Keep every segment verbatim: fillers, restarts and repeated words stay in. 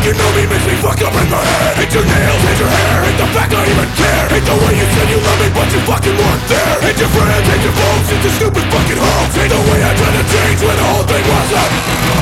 you know me makes me fuck up in the head. Hate your nails, hate your hair, hate the fact I even care. Hate the way you said you love me but you fucking weren't there. Hate your friends, hate your folks, hate your stupid fucking hoes. Hate the way I tried to change when the whole thing was up.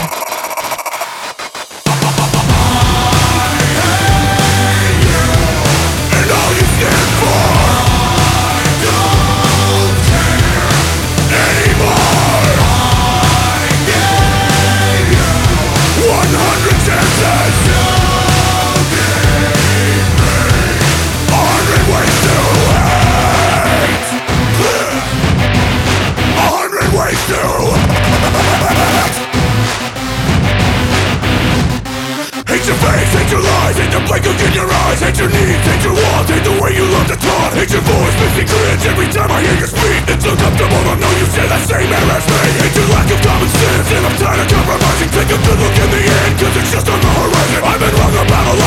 Hate your face, hate your lies, hate the blank look in your eyes. Hate your needs, hate your wants, hate the way you love to talk. Hate your voice, makes me cringe every time I hear you speak. It's uncomfortable to know you share that same air as me. Hate your lack of common sense, and I'm tired of compromising. Take a good look in the end, cause it's just on the horizon. I've been wrong about a